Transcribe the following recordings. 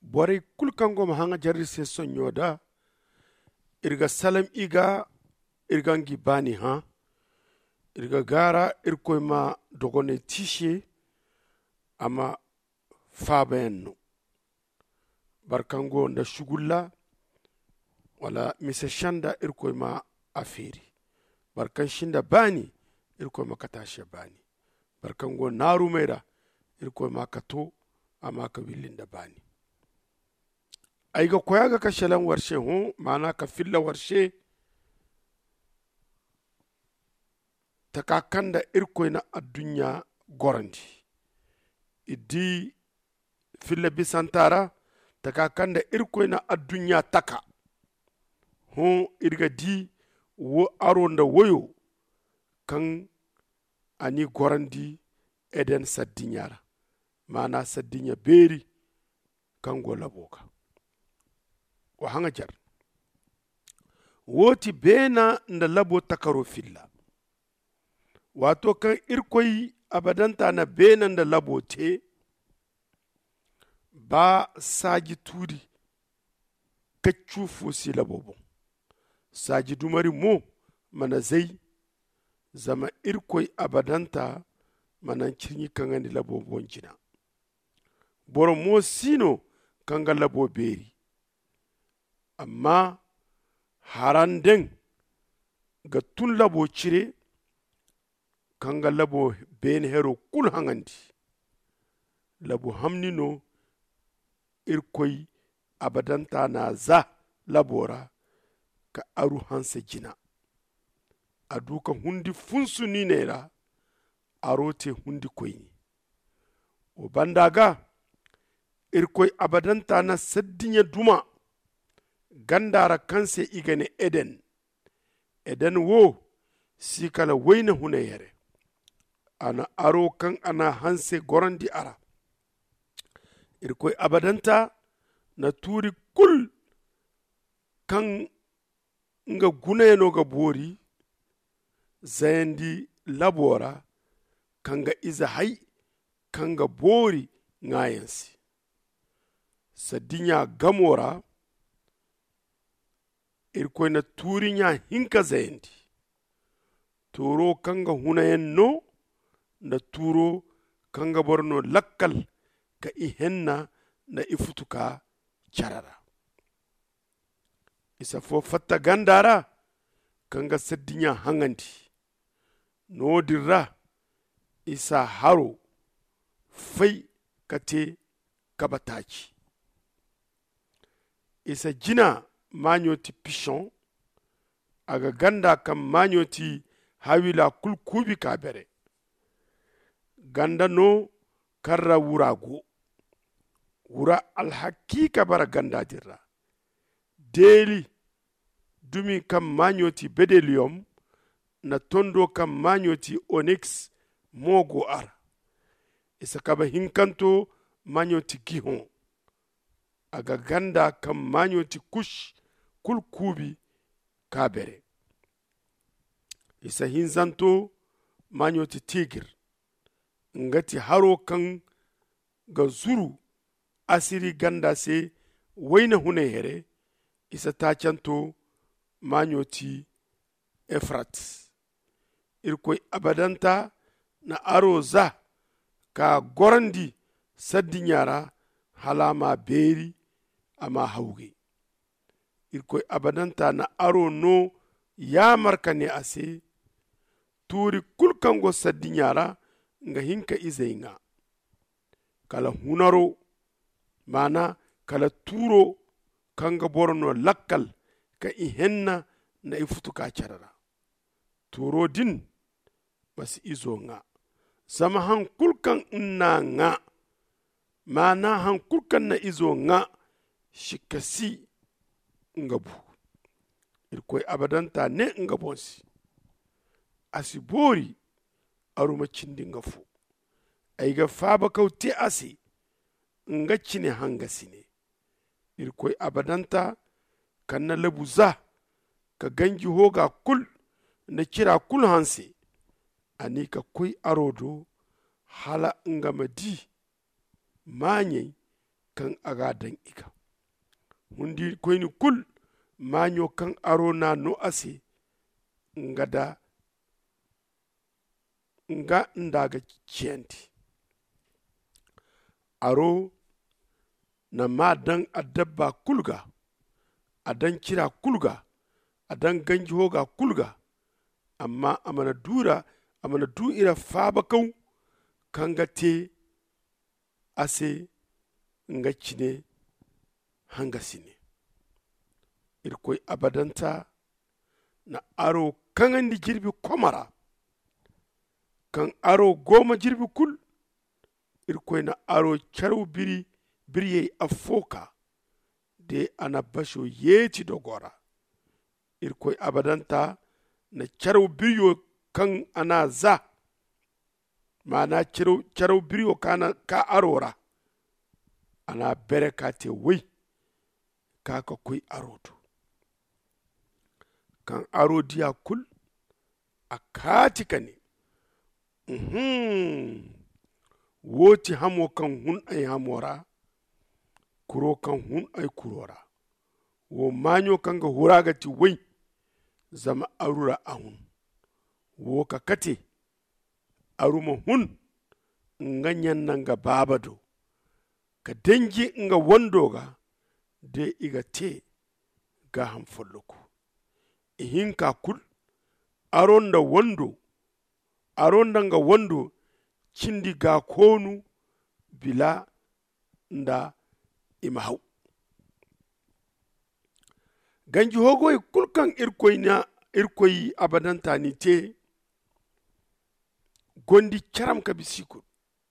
bore kulkango mahanga jarri se sonyoda irga salam iga irgangi bani ha irga gara irkoy ma dogone tishe ama fabenno barkango nda shugulla wala mise shanda irkoy ma afiri barkan shinda bani irkoy ma katashe bani barkango naru mera irkoy ma kato ama ka willinda bani aiga koyaga ka shalan warshe hu mana ka filla warshe takakanda irkoy na adunya gorandi idi filla bisantara takakanda irkoy na adunya taka hu irga di wo aronda woyo kan ani gorandi eden saddinyara mana saddinya beri kan gola boka wa hanga jar woti bena nda labo takaro filla wato kan irkoy abadanta na bena nda labo te ba saji turi kaccu fosi labobo saji dumari mo mana zai zama irkoy abadanta manan cirni kangani labobon jina boro mo sino kanga labo beri amma haranden ga tun labo cire kanga labo ben hero kul hangandi labo hamnino irkoy abadanta na za labora ka aru hanse jina aduka hundi funsu ni nera arote hundi koyni o bandaga irkoy abadanta na saddinya duma gandara kanse igane eden wo sikala wayna hune yere ana aro kan ana hanse gorandi ara irkoy abadanta na turi kul kan nga gunayeno ga bori zayandi labora kanga iza hay kanga bori ngayensi sadinya gamora irkoy na turinya hinka zayandi turo kanga hunayenno na turo kanga borno lakkal ka ihenna na ifutuka charara isa fo fatta gandara kanga saddinya hangandi nodirra isa haro fai kate kabataci isa jina manyoti pichon aga ganda kam manyoti hawila kulkubi kabere ganda no karra wurago wura alhakika bara ganda dirra deli dumi kam manyoti bedelium na tondo kam manyoti onyx mogo ara isa kaba hinkanto manyoti gihon aga ganda kam manyoti kush kulkubi kabere isa hinzanto manyoti tigir ngati haro kan ga zuru asiri ganda se wayna hune here isa tacanto manyoti efrat irkoy abadanta na aro za ka gorandi saddinyara halama beri ama hauge irkoy abadanta na aro no ya markane ase turi kulkango saddinyara nga hinka izainga kala hunaro mana kala turo kanga borno lakkal ka ihenna na ifutuka charara turo din basi izo nga sama hankulkan na nga mana hankulkan na izo nga shikasi ngabu irkoy abadanta ne ngabonsi asibori aruma cindi ngafu aiga faba kauti asi nga cine hangasine irkoy abadanta kanna labuza ka ganji hoga kul na kira kul hanse ani ka koy arodo hala nga madi manye kan aga dan ika hundi koyni kul manyo kan aro na no ase nga ndaga ciyanti aro na madan adabba kulga adan kira kulga adan ganji hoga kulga amma amana du ira faba kau kanga te ase nga cine hanga sine irkoi abadanta na aro kangandi jirbi komara kan aro goma jirbi kul irkoi na aro charu biriye afoka de ana basho yeti dogora irkoi abadanta na charu biriyo kan ana za mana charu biriyo ka arora ana bere ka te wai kaka koi aroto kan aro diya kul a katika ne woti hamo kan hun ay hamora kuro kan hun ay kurora wo manyo kan ga huraga ti wai zama arura ahun wo ka kate aruma hun nganyan nanga babado ka dangi nga wandoga de iga te ga hamfolloku ihinka kul aronda nga wando cindi ga konu bila nda imahau ganji hogoy kulkan irkoyi abadanta ni te gondi charam ka bisikul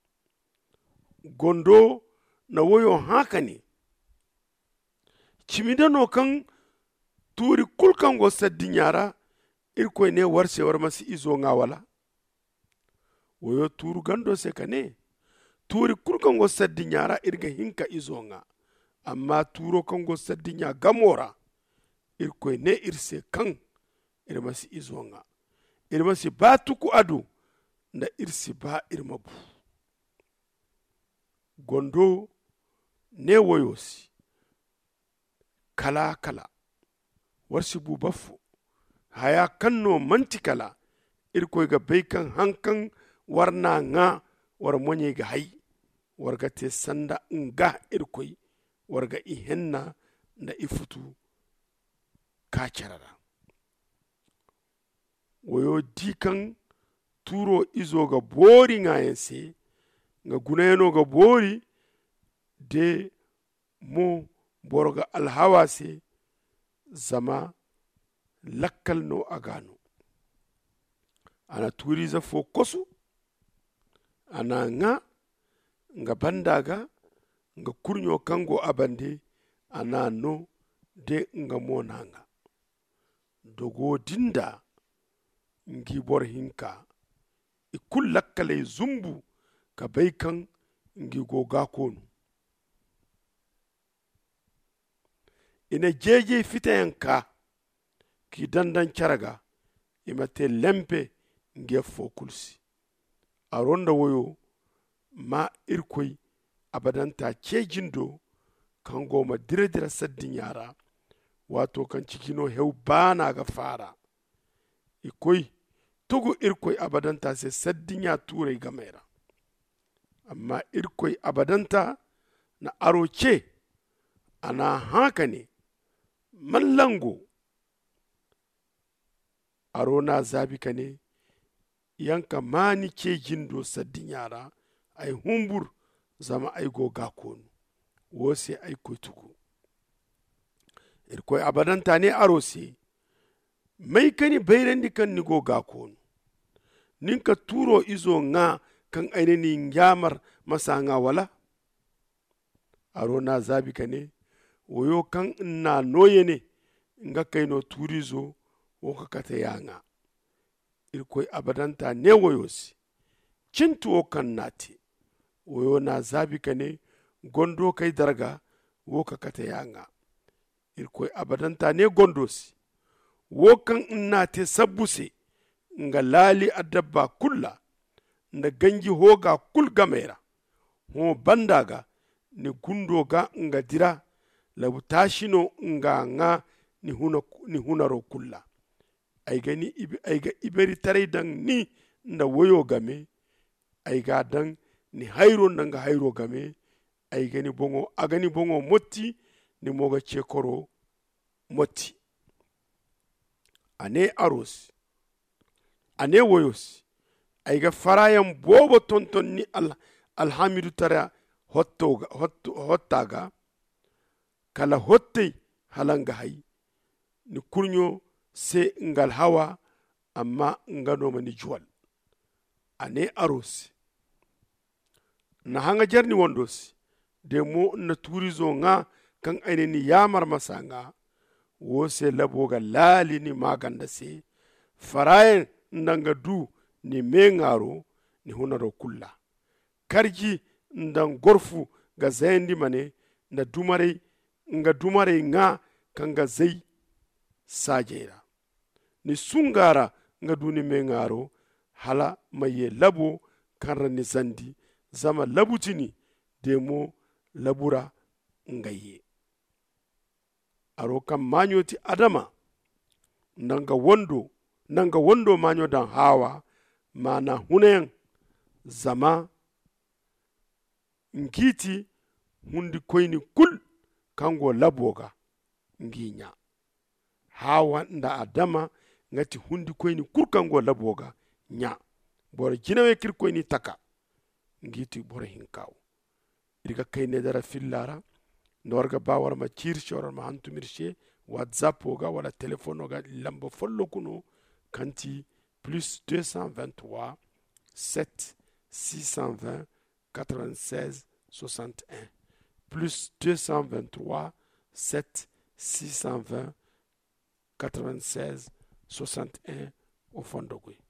gondo na woyo haka ne cimidano kan turi kulkan go saddi nyara irkoy ne warse war masi izo nga wala woyo turu gando se kane turi kulkan go saddi nyara irga hinka izo nga amma turo kan go saddi nya gamora irkoy ne irse kan irmasi izo nga irmasi batuku adu nda irsi ba irmabu gondo ne woyosi kala warsi bubafu haya kanno mantikala irkoy ga baikan hankan warna nga war monye ga hay warga te sanda nga irkoy warga ihenna nda ifutu kacarara woyo dikan turo izo ga bori nga yense nga gunayeno ga bori de mo borga alhawase zama lakkal no agano ana turiza fo kosu ana nga bandaga nga kurnyo kango abande ana no de nga monanga dogo dinda ngi bor hinka ikul lakkale zumbu ka baikan ngi goga konu ina jeje fitayanka ki dandan caraga imate lempe nge fokulsi aronda woyo ma irkoy abadanta cejindo kan goma dire saddin yara wato kan cikino hew bana ga fara ikoy tugu irkoy abadanta se saddin ya ture gamera amma irkoy abadanta na aroce ana haka ne mallango arona zabi kane yanka mani ke jindo saddin yara ay humbur zama ay go gakonu wose ay koytugu irkoy abadanta ne arose mai kani bayrendi kan ni go gakonu ninka turo izo nga kan ainihin ngyamar masanga wala arona zabi kane woyo kan na noye ne nga kaino turizo woka kata yanga irkoy abadanta ne woyosi cintu kan nati woyo na zabi kane gondo kai darga woka kata yanga irkoy abadanta ne gondosi wokan nate sabbuse nga lali adabba kulla nda ganji hoga kul gamera ho bandaga ni gundo ga nga dira labu tashino nga ni hunaro kulla aiga iberi tare dan ni nda woyo game aiga dan ni hayro nanga hayro game aiga ni bongo agani bongo motti ni moga chekoro motti ane aros ane woyos aiga farayan bobo tonton ni alhamidu tara hottaga kala hotte halanga hay ni kurnyo se ngal hawa amma nganoma ni juwal ane aros na hanga jarni wondos de mo na turizo nga kan aine ni yamar masanga wo se laboga lali ni maganda se farayen ndanga du ni mengaro ni hunaro kulla karji ndan gorfu ga zayndi mane na dumare nga kanga zai sajera ni sungara nga duni mengaro hala maye labo kanra ni zandi zama labutini demo labura ngaye aro kam manyoti adama nanga wondo manyo dan hawa mana hunen zama ngiti hundi koyni kul kango laboga nginya hawa nda adama ngati hundi koyni kul kango laboga nya bora jinawe kir koyni taka ngiti bora hinkaw irga kayne dara fillara norga bawar ma cir shorar ma hantumirshe whatsapp oga wala telephone oga lambo follo kuno kanti plus 223 7 620 96 61 plus 223 7 620 96 61 au fond de